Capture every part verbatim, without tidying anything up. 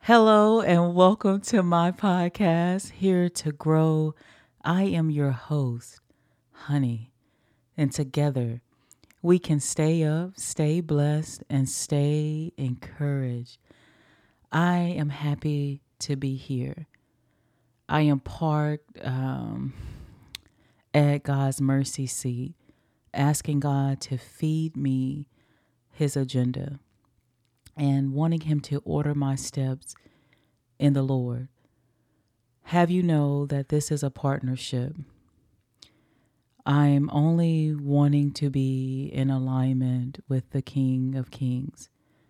Hello and welcome to my podcast, Here to Grow. I am your host, Honey, and together we can stay up, stay blessed, and stay encouraged. I am happy to be here. I am parked um, at God's mercy seat, asking God to feed me His agenda and wanting Him to order my steps in the Lord. Have you know that this is a partnership? I'm only wanting to be in alignment with the King of Kings.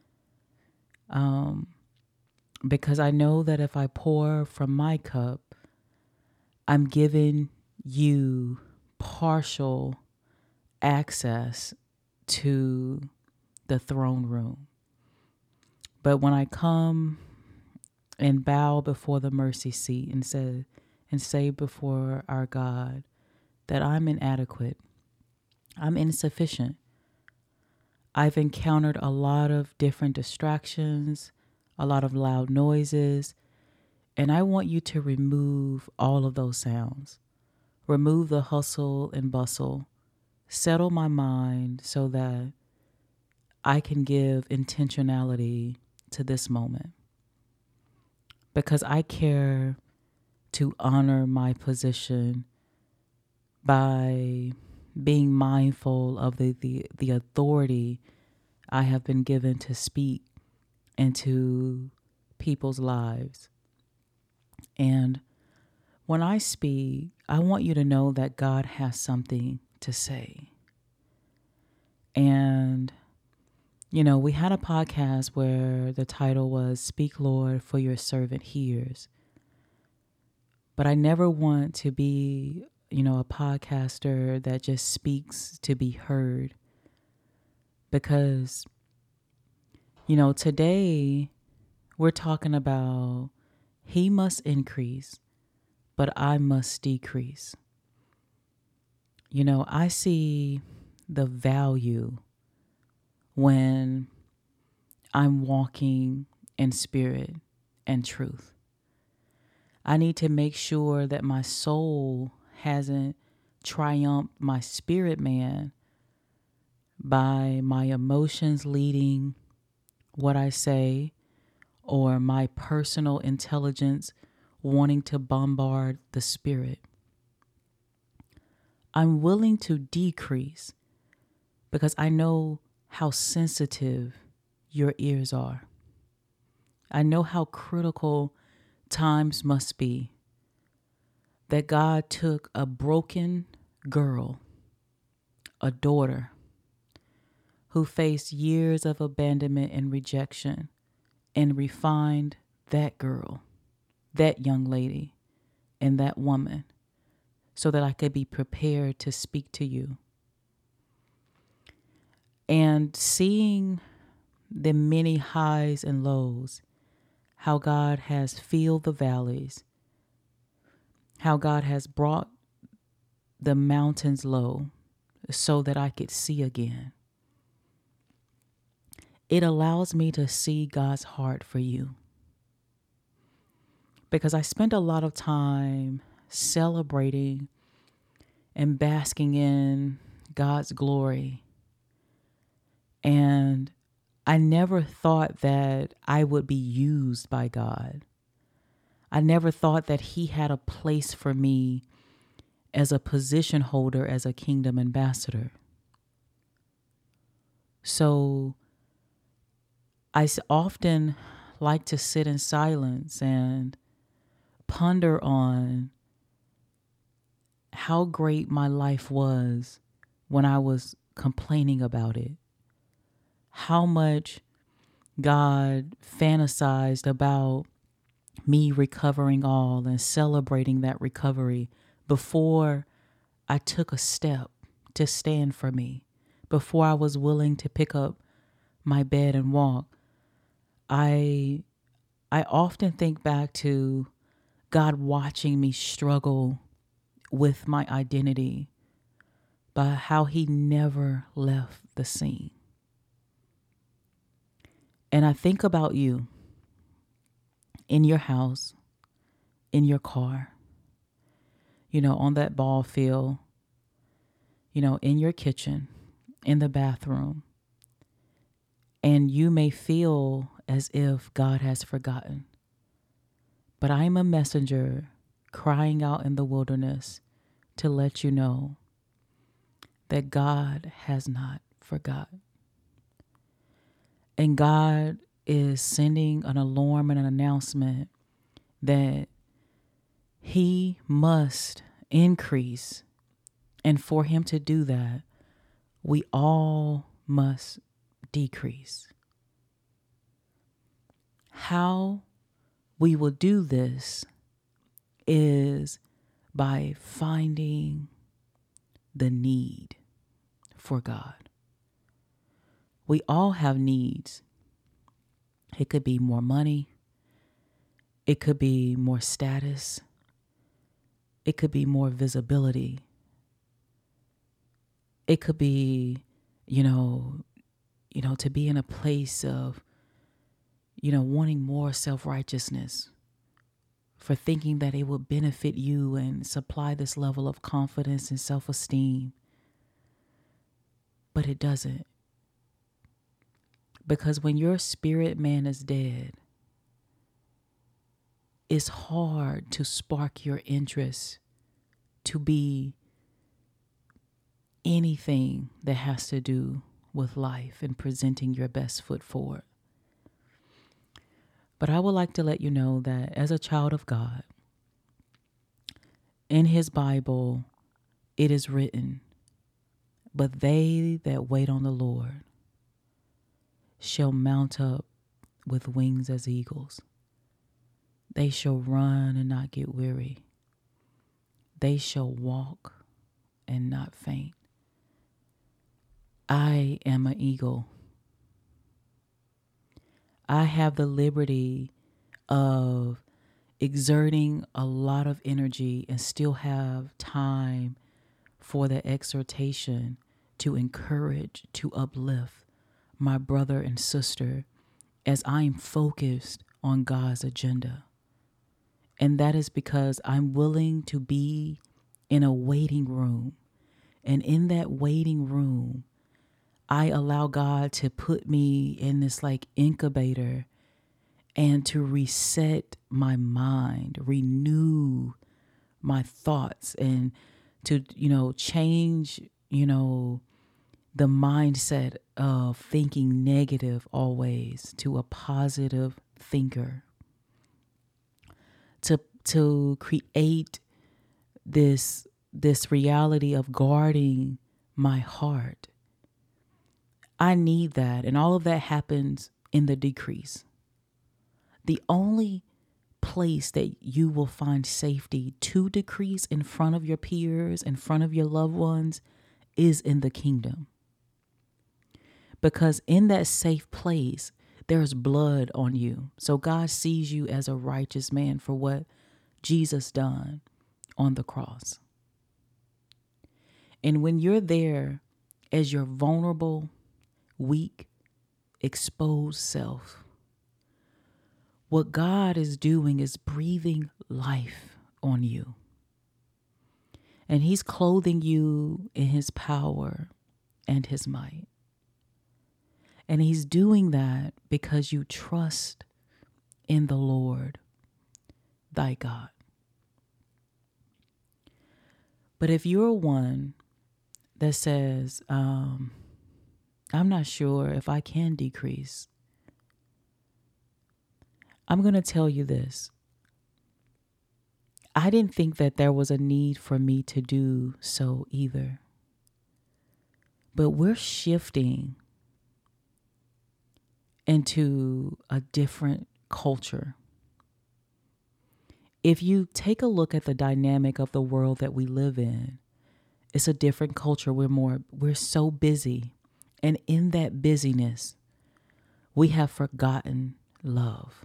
Um, because I know that if I pour from my cup, I'm giving you partial access to the throne room. But when I come and bow before the mercy seat and say, and say before our God that I'm inadequate, I'm insufficient. I've encountered a lot of different distractions, a lot of loud noises, and I want you to remove all of those sounds. Remove the hustle and bustle. Settle my mind so that I can give intentionality to this moment. Because I care to honor my position by being mindful of the, the, the authority I have been given to speak into people's lives. And when I speak, I want you to know that God has something to say. And, you know, we had a podcast where the title was Speak, Lord, for your servant hears. But I never want to be, you know, a podcaster that just speaks to be heard. Because, you know, today we're talking about He must increase, but I must decrease. You know, I see the value when I'm walking in spirit and truth. I need to make sure that my soul hasn't triumphed my spirit man by my emotions leading what I say or my personal intelligence wanting to bombard the spirit. I'm willing to decrease because I know how sensitive your ears are. I know how critical times must be that God took a broken girl, a daughter, who faced years of abandonment and rejection, and refined that girl, that young lady, and that woman so that I could be prepared to speak to you. And seeing the many highs and lows, how God has filled the valleys, how God has brought the mountains low so that I could see again. It allows me to see God's heart for you. Because I spent a lot of time celebrating and basking in God's glory. And I never thought that I would be used by God. I never thought that He had a place for me as a position holder, as a kingdom ambassador. So I often like to sit in silence and ponder on how great my life was when I was complaining about it. How much God fantasized about me recovering all and celebrating that recovery before I took a step to stand for me, before I was willing to pick up my bed and walk. I I often think back to God watching me struggle with my identity, but how He never left the scene. And I think about you in your house, in your car, you know, on that ball field, you know, in your kitchen, in the bathroom. And you may feel as if God has forgotten. But I am a messenger crying out in the wilderness to let you know that God has not forgotten. And God is sending an alarm and an announcement that He must increase. And for Him to do that, we all must decrease. How we will do this is by finding the need for God. We all have needs. It could be more money. It could be more status. It could be more visibility. It could be, you know, you know, to be in a place of, you know, wanting more self-righteousness, for thinking that it will benefit you and supply this level of confidence and self-esteem. But it doesn't. Because when your spirit man is dead, it's hard to spark your interest to be anything that has to do with life and presenting your best foot forward. But I would like to let you know that as a child of God, in His Bible, it is written, "But they that wait on the Lord shall mount up with wings as eagles. They shall run and not get weary. They shall walk and not faint." I am an eagle. I have the liberty of exerting a lot of energy and still have time for the exhortation to encourage, to uplift my brother and sister as I'm focused on God's agenda. And that is because I'm willing to be in a waiting room. And in that waiting room, I allow God to put me in this like incubator and to reset my mind, renew my thoughts, and to, you know, change, you know, the mindset of thinking negative always to a positive thinker. To to create this this reality of guarding my heart. I need that, and all of that happens in the decrease. The only place that you will find safety to decrease in front of your peers, in front of your loved ones, is in the kingdom. Because in that safe place, there's blood on you. So God sees you as a righteous man for what Jesus done on the cross. And when you're there as your vulnerable, weak, exposed self, what God is doing is breathing life on you. And He's clothing you in His power and His might. And He's doing that because you trust in the Lord, thy God. But if you're one that says, um, I'm not sure if I can decrease, I'm going to tell you this. I didn't think that there was a need for me to do so either. But we're shifting into a different culture. If you take a look at the dynamic of the world that we live in, it's a different culture. We're more, we're so busy. And in that busyness, we have forgotten love.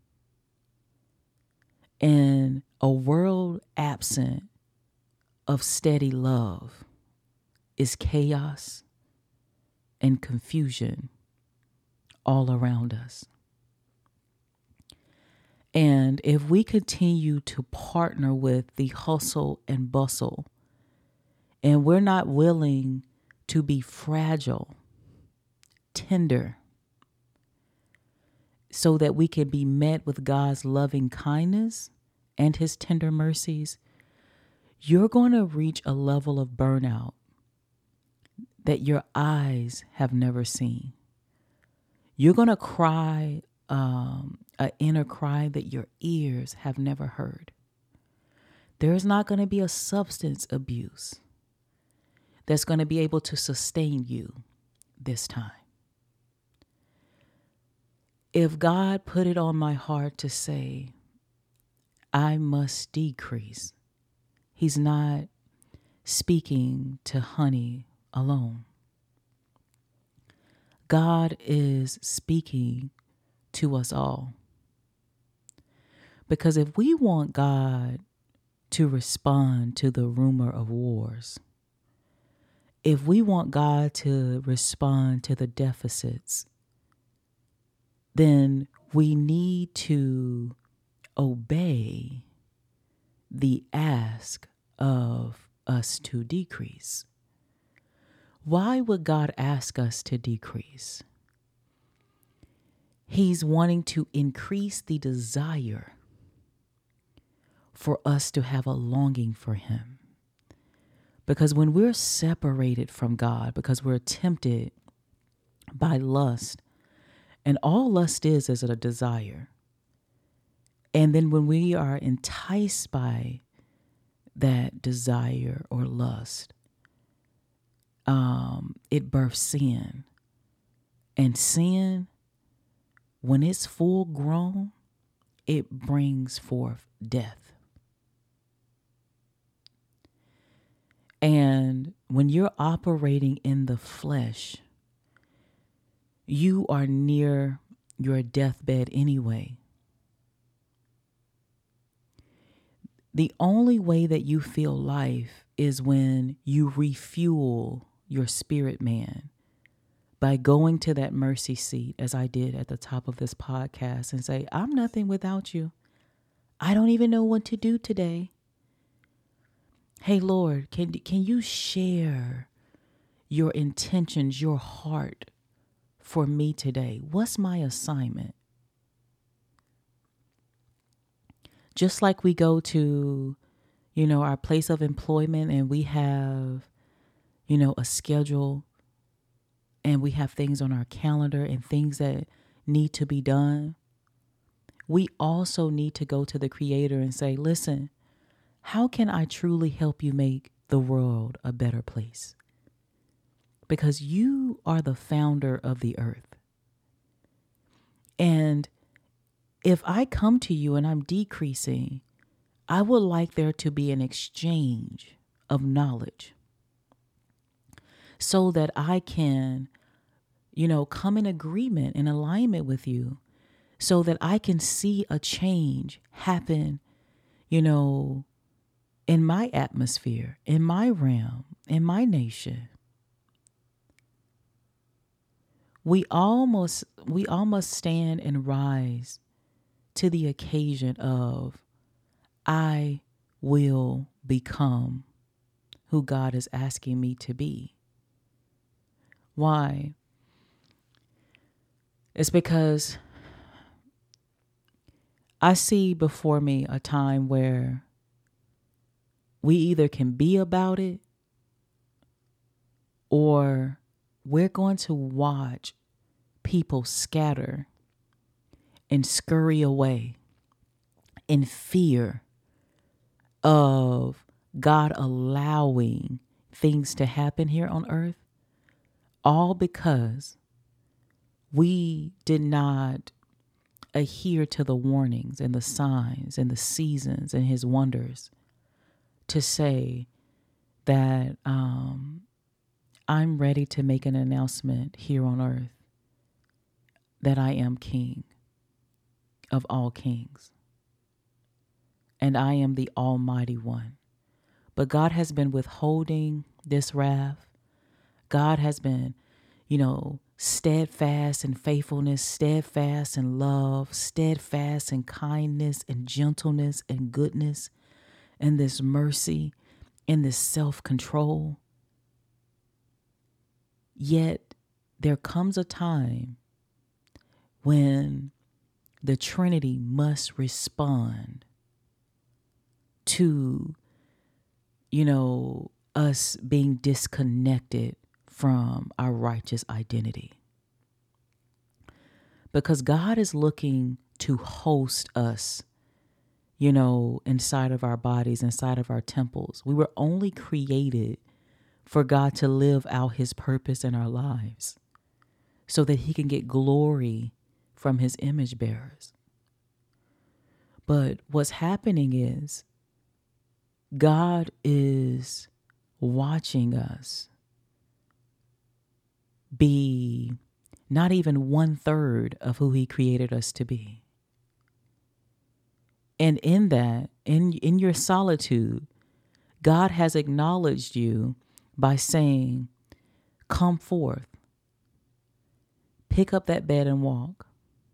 And a world absent of steady love is chaos and confusion all around us. And if we continue to partner with the hustle and bustle, and we're not willing to be fragile, tender, so that we can be met with God's loving kindness and his tender mercies, you're going to reach a level of burnout that your eyes have never seen. You're going to cry um, an inner cry that your ears have never heard. There's not going to be a substance abuse that's going to be able to sustain you this time. If God put it on my heart to say, I must decrease, he's not speaking to honey alone. God is speaking to us all. Because if we want God to respond to the rumor of wars, if we want God to respond to the deficits, then we need to obey the ask of us to decrease. Why would God ask us to decrease? He's wanting to increase the desire for us to have a longing for him. Because when we're separated from God, because we're tempted by lust, and all lust is is a desire. And then when we are enticed by that desire or lust, um, it births sin. And sin, when it's full grown, it brings forth death. And when you're operating in the flesh, you are near your deathbed anyway. The only way that you feel life is when you refuel your spirit man by going to that mercy seat, as I did at the top of this podcast, and say, I'm nothing without you. I don't even know what to do today. Hey, Lord, can, can you share your intentions, your heart for me today? What's my assignment? Just like we go to, you know, our place of employment and we have, you know, a schedule and we have things on our calendar and things that need to be done. We also need to go to the Creator and say, listen, how can I truly help you make the world a better place? Because you are the founder of the earth. And if I come to you and I'm decreasing, I would like there to be an exchange of knowledge so that I can, you know, come in agreement, in alignment with you, so that I can see a change happen, you know, in my atmosphere, in my realm, in my nation. We almost, we all must stand and rise to the occasion of, I will become who God is asking me to be. Why? It's because I see before me a time where we either can be about it or we're going to watch people scatter and scurry away in fear of God allowing things to happen here on earth, all because we did not adhere to the warnings and the signs and the seasons and his wonders to say that um, I'm ready to make an announcement here on earth that I am King of all kings. And I am the Almighty One. But God has been withholding this wrath. God has been, you know, steadfast in faithfulness, steadfast in love, steadfast in kindness and gentleness and goodness, and this mercy and this self-control. Yet there comes a time when the Trinity must respond to, you know, us being disconnected from our righteous identity. Because God is looking to host us, you know, inside of our bodies, inside of our temples. We were only created for God to live out his purpose in our lives so that he can get glory from his image bearers. But what's happening is God is watching us be not even one third of who he created us to be. And in that, in, in your solitude, God has acknowledged you by saying, come forth, pick up that bed and walk.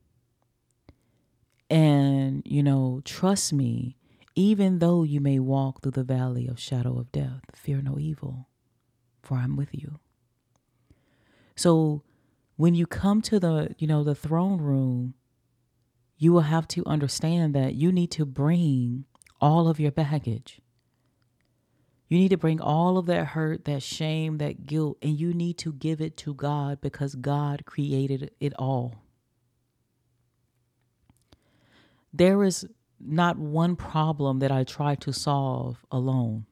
And, you know, trust me, even though you may walk through the valley of shadow of death, fear no evil, for I'm with you. So when you come to the, you know, the throne room, you will have to understand that you need to bring all of your baggage. You need to bring all of that hurt, that shame, that guilt, and you need to give it to God because God created it all. There is not one problem that I try to solve alone.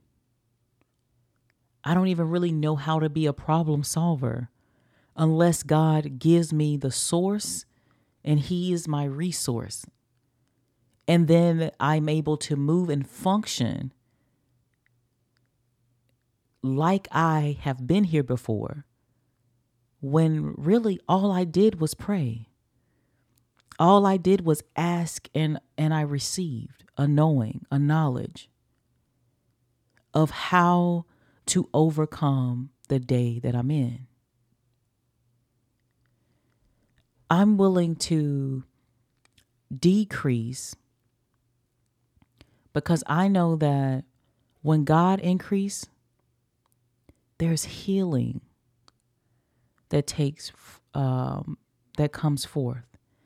I don't even really know how to be a problem solver unless God gives me the source and he is my resource. And then I'm able to move and function like I have been here before, when really all I did was pray. All I did was ask and, and I received a knowing, a knowledge of how to overcome the day that I'm in. I'm willing to decrease because I know that when God increases, there's healing that takes, um, that comes forth.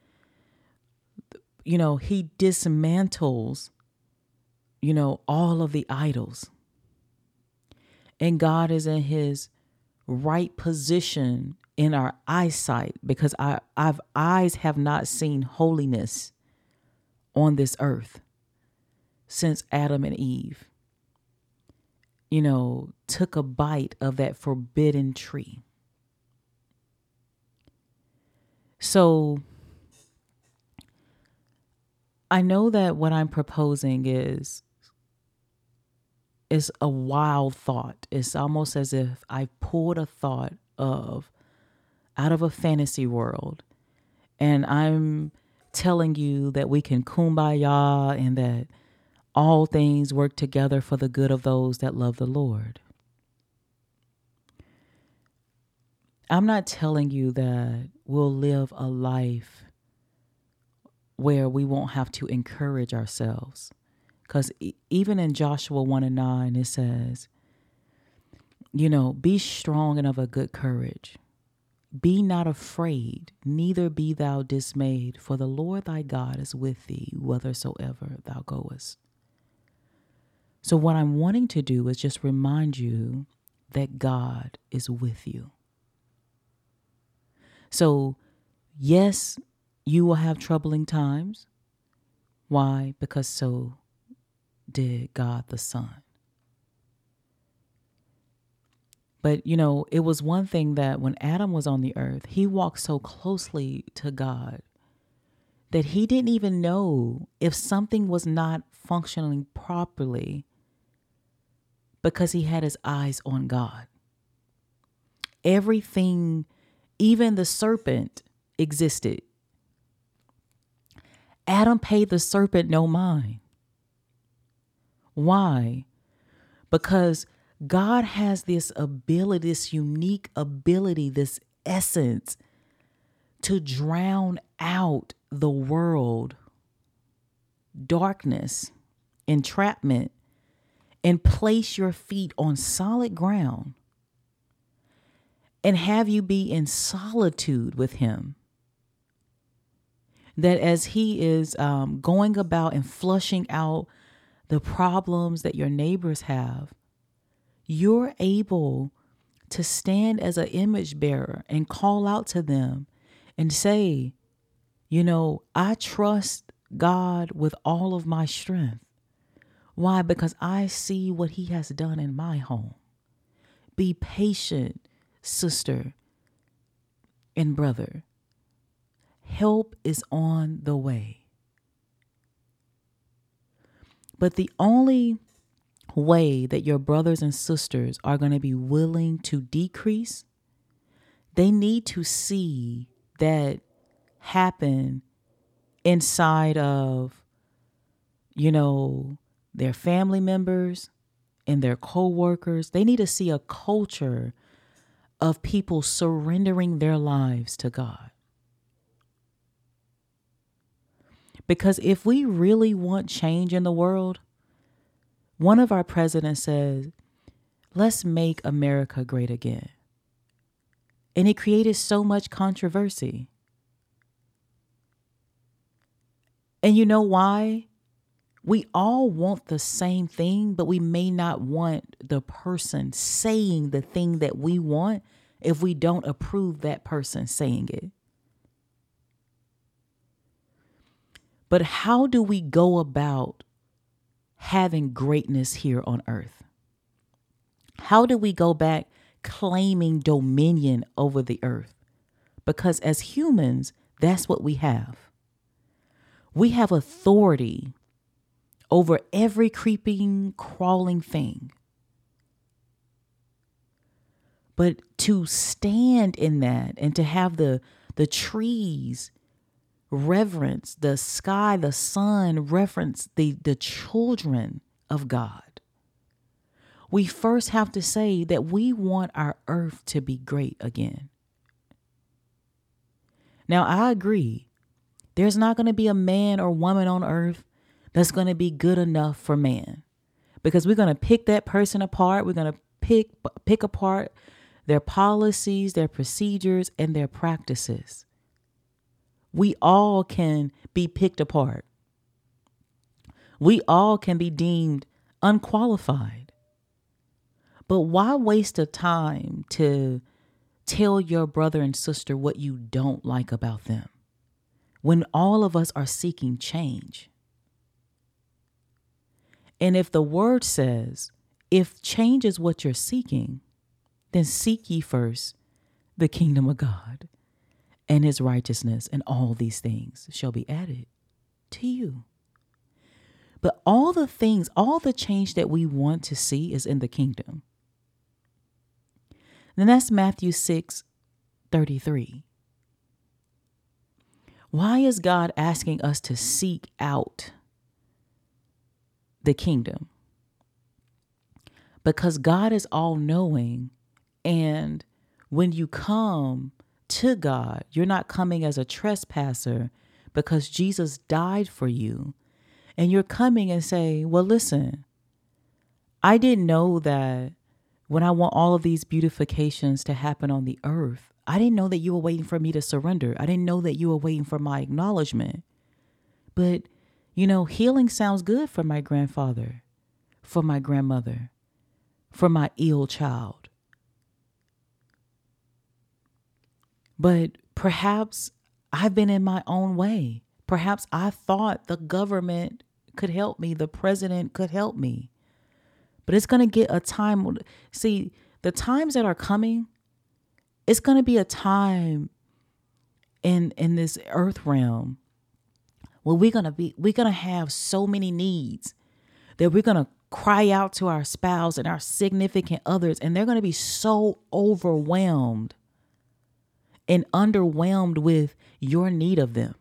You know, he dismantles, you know, all of the idols. And God is in his right position in our eyesight because our, our eyes have not seen holiness on this earth since Adam and Eve, you know, took a bite of that forbidden tree. So I know that what I'm proposing is is a wild thought. It's almost as if I pulled a thought of out of a fantasy world, and I'm telling you that we can kumbaya and that all things work together for the good of those that love the Lord. I'm not telling you that we'll live a life where we won't have to encourage ourselves. Because even in Joshua one and nine, it says, you know, be strong and of a good courage. Be not afraid, neither be thou dismayed, for the Lord thy God is with thee, whithersoever thou goest. So what I'm wanting to do is just remind you that God is with you. So, yes, you will have troubling times. Why? Because so did God the Son. But, you know, it was one thing that when Adam was on the earth, he walked so closely to God that he didn't even know if something was not functioning properly because he had his eyes on God. Everything, even the serpent, existed. Adam paid the serpent no mind. Why? Because God has this ability, this unique ability, this essence to drown out the world, darkness, entrapment, and place your feet on solid ground and have you be in solitude with him. That as he is um, going about and flushing out the problems that your neighbors have, you're able to stand as an image bearer and call out to them and say, you know, I trust God with all of my strength. Why? Because I see what he has done in my home. Be patient, sister and brother. Help is on the way. But the only way that your brothers and sisters are going to be willing to decrease, they need to see that happen inside of, you know, their family members and their co-workers. They need to see a culture of people surrendering their lives to God. Because if we really want change in the world, one of our presidents says, let's make America great again. And it created so much controversy. And you know why? We all want the same thing, but we may not want the person saying the thing that we want if we don't approve that person saying it. But how do we go about having greatness here on earth? How do we go back claiming dominion over the earth? Because as humans, that's what we have. We have authority over every creeping, crawling thing. But to stand in that and to have the, the trees reverence the sky, the sun, reverence the, the children of God. We first have to say that we want our earth to be great again. Now, I agree. There's not going to be a man or woman on earth that's going to be good enough for man, because we're going to pick that person apart. We're going to pick, pick apart their policies, their procedures, and their practices. We all can be picked apart. We all can be deemed unqualified. But why waste the time to tell your brother and sister what you don't like about them when all of us are seeking change? And if the word says, if change is what you're seeking, then seek ye first the kingdom of God and his righteousness, and all these things shall be added to you. But all the things, all the change that we want to see is in the kingdom. Then that's Matthew six thirty-three. Why is God asking us to seek out the kingdom? Because God is all knowing, and when you come to God, you're not coming as a trespasser, because Jesus died for you. And you're coming and say, well, listen, I didn't know that when I want all of these beautifications to happen on the earth, I didn't know that you were waiting for me to surrender. I didn't know that you were waiting for my acknowledgement. But, you know, healing sounds good for my grandfather, for my grandmother, for my ill child. But perhaps I've been in my own way. Perhaps I thought the government could help me. The president could help me. But it's going to get a time. See, the times that are coming, it's going to be a time in, in this earth realm where we're going to be, we're going to have so many needs that we're going to cry out to our spouse and our significant others. And they're going to be so overwhelmed and underwhelmed with your need of them.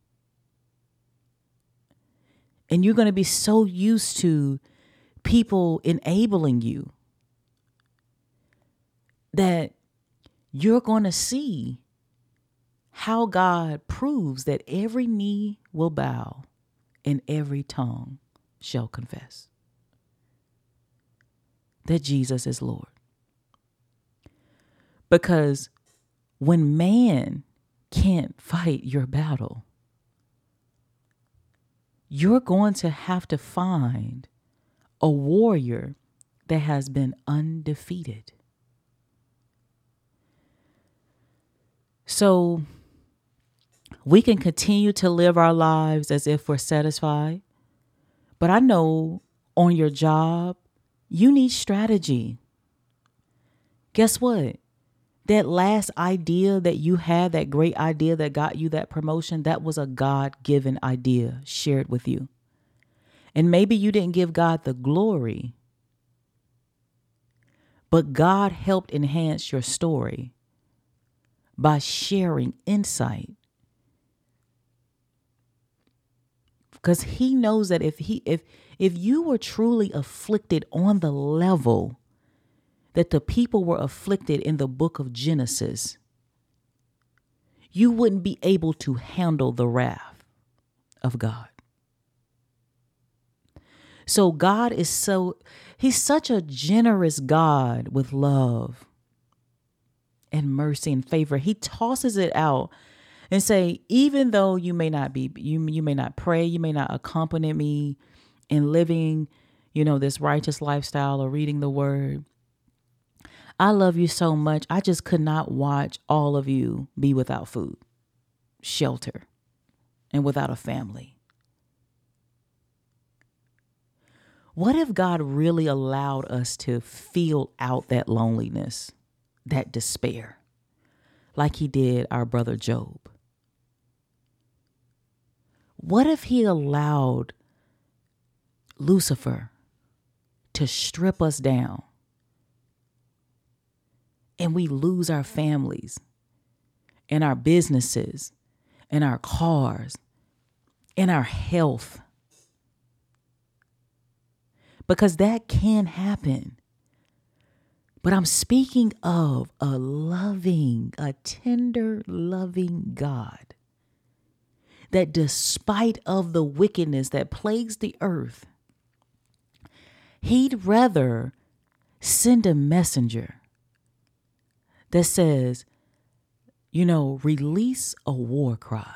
And you're going to be so used to people enabling you that you're going to see how God proves that every knee will bow and every tongue shall confess that Jesus is Lord. Because when man can't fight your battle, you're going to have to find a warrior that has been undefeated. So we can continue to live our lives as if we're satisfied. But I know on your job, you need strategy. Guess what? That last idea that you had, that great idea that got you that promotion, that was a God-given idea shared with you. And maybe you didn't give God the glory, but God helped enhance your story by sharing insight. Because he knows that if he if if you were truly afflicted on the level that the people were afflicted in the book of Genesis, you wouldn't be able to handle the wrath of God. So God is so, he's such a generous God with love and mercy and favor. He tosses it out and say, even though you may not be, you, you may not pray, you may not accompany me in living, you know, this righteous lifestyle or reading the word, I love you so much. I just could not watch all of you be without food, shelter, and without a family. What if God really allowed us to feel out that loneliness, that despair, like he did our brother Job? What if he allowed Lucifer to strip us down and we lose our families and our businesses and our cars and our health? Because that can happen. But I'm speaking of a loving, a tender, loving God that despite of the wickedness that plagues the earth, he'd rather send a messenger that says, you know, release a war cry.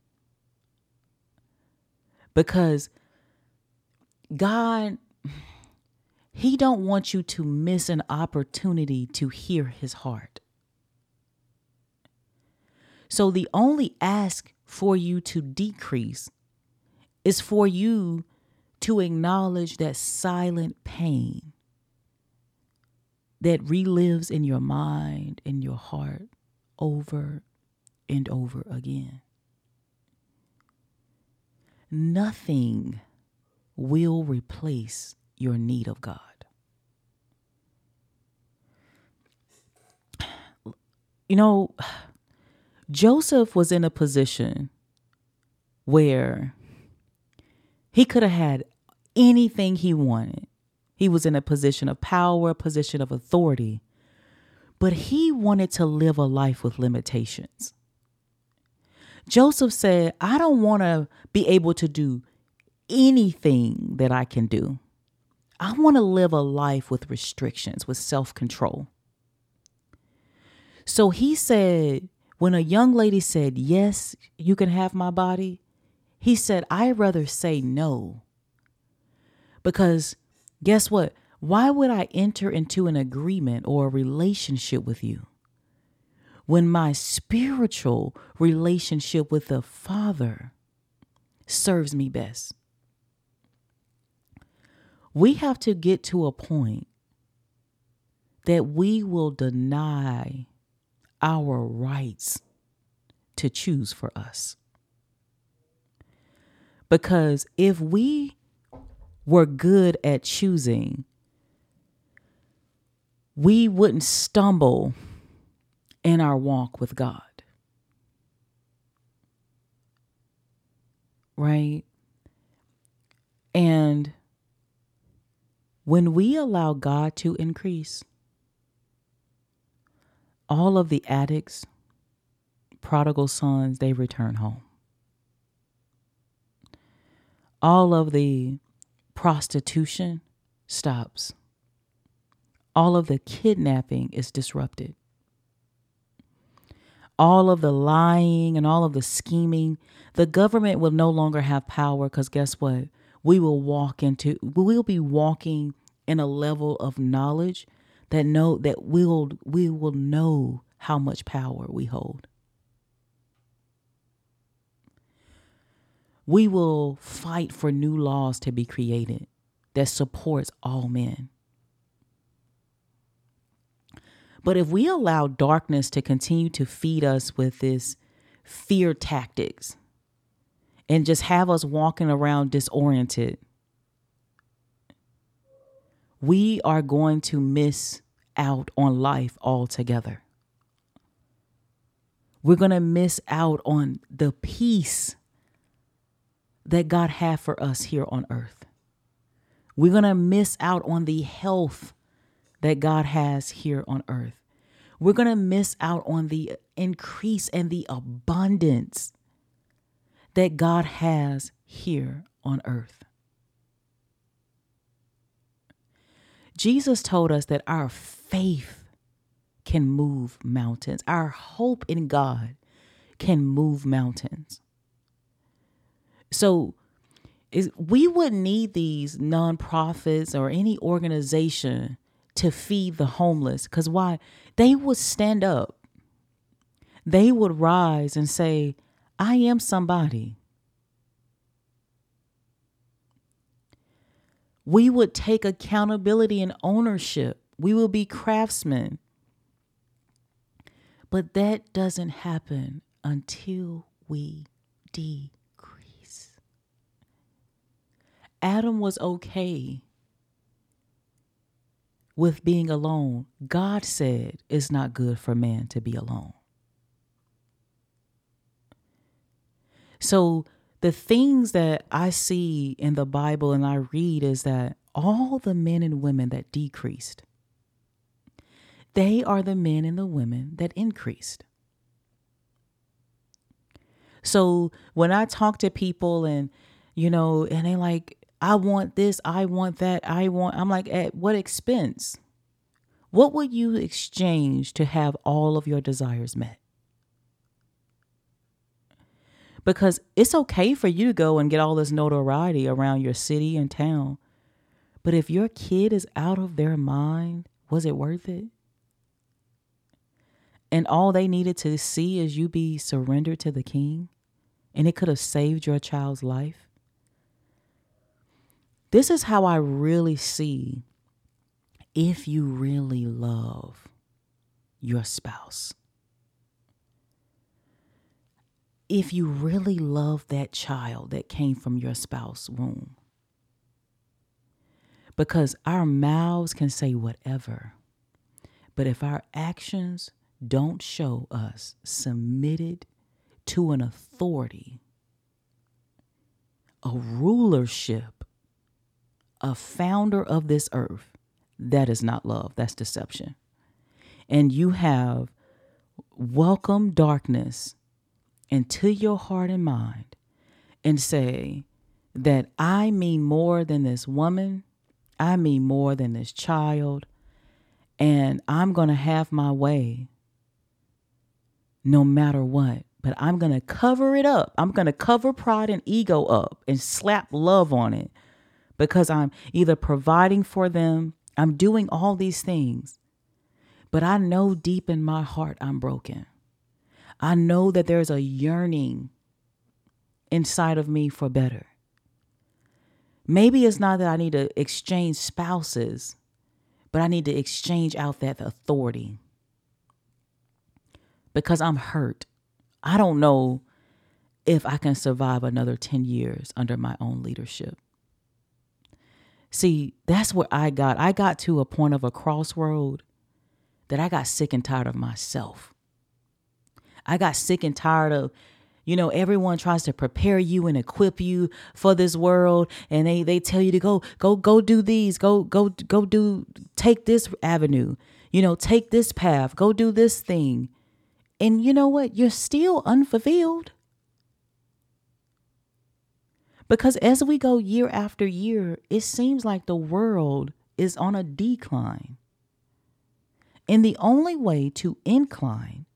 Because God, he don't want you to miss an opportunity to hear his heart. So the only ask for you to decrease is for you to acknowledge that silent pain that relives in your mind and your heart over and over again. Nothing will replace your need of God. You know, Joseph was in a position where he could have had anything he wanted. He was in a position of power, a position of authority, but he wanted to live a life with limitations. Joseph said, I don't want to be able to do anything that I can do. I want to live a life with restrictions, with self-control. So he said, when a young lady said, yes, you can have my body, he said, I'd rather say no. Because guess what? Why would I enter into an agreement or a relationship with you when my spiritual relationship with the Father serves me best? We have to get to a point that we will deny our rights to choose for us. Because if we were good at choosing, we wouldn't stumble in our walk with God. Right? And when we allow God to increase, all of the addicts, prodigal sons, they return home. All of the prostitution stops. All of the kidnapping is disrupted. All of the lying and all of the scheming, the government will no longer have power, because guess what? We will walk into, we'll be walking in a level of knowledge that know that we'll we will know how much power we hold. We will fight for new laws to be created that supports all men. But if we allow darkness to continue to feed us with this fear tactics and just have us walking around disoriented, we are going to miss out on life altogether. We're going to miss out on the peace that God had for us here on earth. We're going to miss out on the health that God has here on earth. We're going to miss out on the increase and the abundance that God has here on earth. Jesus told us that our faith can move mountains. Our hope in God can move mountains. So is, we wouldn't need these nonprofits or any organization to feed the homeless, because why? They would stand up. They would rise and say, I am somebody. We would take accountability and ownership. We will be craftsmen. But that doesn't happen until we decrease. Adam was okay with being alone. God said it's not good for man to be alone. So the things that I see in the Bible and I read is that all the men and women that decreased, they are the men and the women that increased. So when I talk to people and, you know, and they like, I want this, I want that, I want, I'm like, at what expense? What would you exchange to have all of your desires met? Because it's okay for you to go and get all this notoriety around your city and town. But if your kid is out of their mind, was it worth it? And all they needed to see is you be surrendered to the King, and it could have saved your child's life. This is how I really see if you really love your spouse. If you really love that child that came from your spouse's womb. Because our mouths can say whatever, but if our actions don't show us submitted to an authority, a rulership, a founder of this earth, that is not love. That's deception. And you have welcomed darkness into your heart and mind and say that I mean more than this woman. I mean more than this child. And I'm going to have my way no matter what. But I'm going to cover it up. I'm going to cover pride and ego up and slap love on it, because I'm either providing for them. I'm doing all these things. But I know deep in my heart I'm broken. I know that there's a yearning inside of me for better. Maybe it's not that I need to exchange spouses, but I need to exchange out that authority, because I'm hurt. I don't know if I can survive another ten years under my own leadership. See, that's what I got. I got to a point of a crossroad that I got sick and tired of myself. I got sick and tired of, you know, everyone tries to prepare you and equip you for this world. And they, they tell you to go, go, go do these, go, go, go do, take this avenue, you know, take this path, go do this thing. And you know what? You're still unfulfilled. Because as we go year after year, it seems like the world is on a decline. And the only way to incline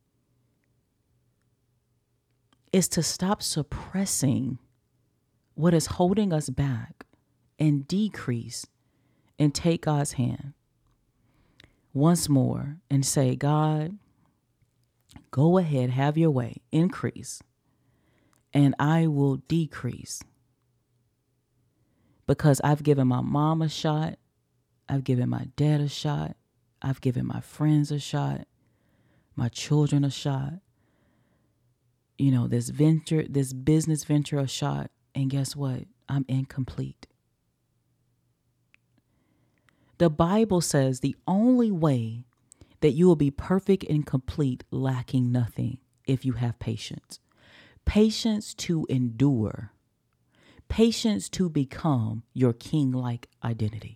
is to stop suppressing what is holding us back and decrease and take God's hand once more and say, God, go ahead, have your way, increase, and I will decrease. Because I've given my mom a shot, I've given my dad a shot, I've given my friends a shot, my children a shot, you know, this venture, this business venture a shot, and guess what? I'm incomplete. The Bible says the only way that you will be perfect and complete, lacking nothing, if you have patience. Patience to endure. Patience to become your king-like identity.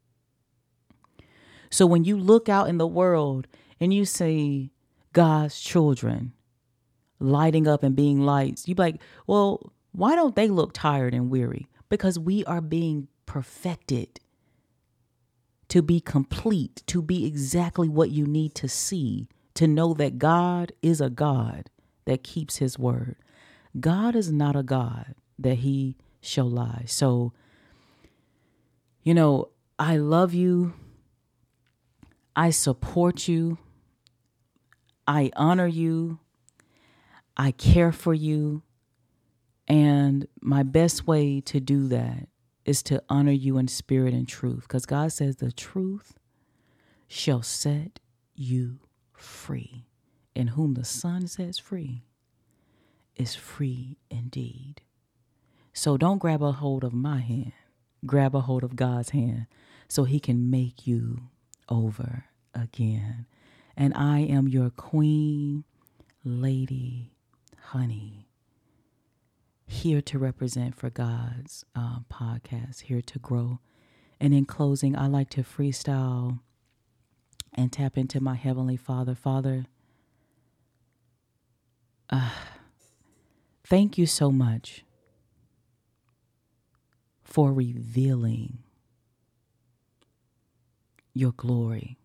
So when you look out in the world and you see God's children lighting up and being lights, you be like, well, why don't they look tired and weary? Because we are being perfected to be complete, to be exactly what you need to see, to know that God is a God that keeps his word. God is not a God that he shall lie. So, you know, I love you. I support you. I honor you. I care for you. And my best way to do that is to honor you in spirit and truth. Because God says the truth shall set you free. And whom the Son sets free is free indeed. So don't grab a hold of my hand. Grab a hold of God's hand so he can make you over again. And I am your queen, lady, honey, here to represent for God's uh, podcast, here to grow. And in closing, I like to freestyle and tap into my Heavenly Father. Father, uh, thank you so much for revealing your glory.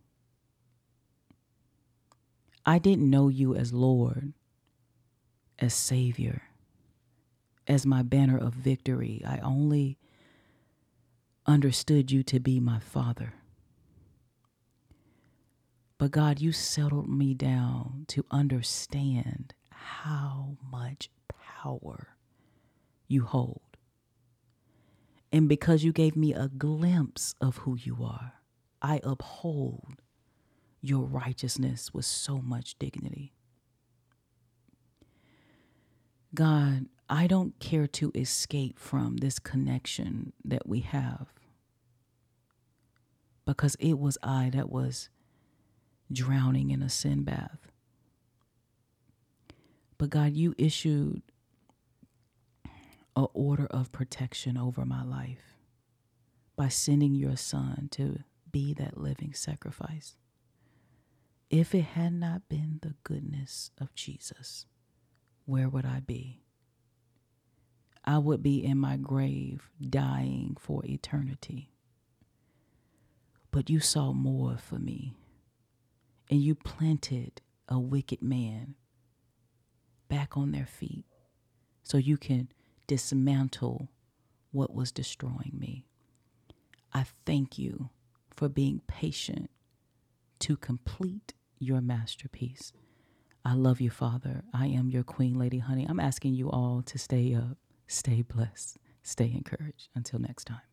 I didn't know you as Lord, as Savior, as my banner of victory. I only understood you to be my Father. But God, you settled me down to understand how much power you hold. And because you gave me a glimpse of who you are, I uphold your righteousness with so much dignity. God, I don't care to escape from this connection that we have, because it was I that was drowning in a sin bath. But God, you issued an order of protection over my life by sending your Son to be that living sacrifice. If it had not been the goodness of Jesus, where would I be? I would be in my grave, dying for eternity. But you saw more for me, and you planted a wicked man back on their feet so you can dismantle what was destroying me. I thank you for being patient to complete your masterpiece. I love you, Father. I am your Queen, Lady Honey. I'm asking you all to stay up, stay blessed, stay encouraged. Until next time.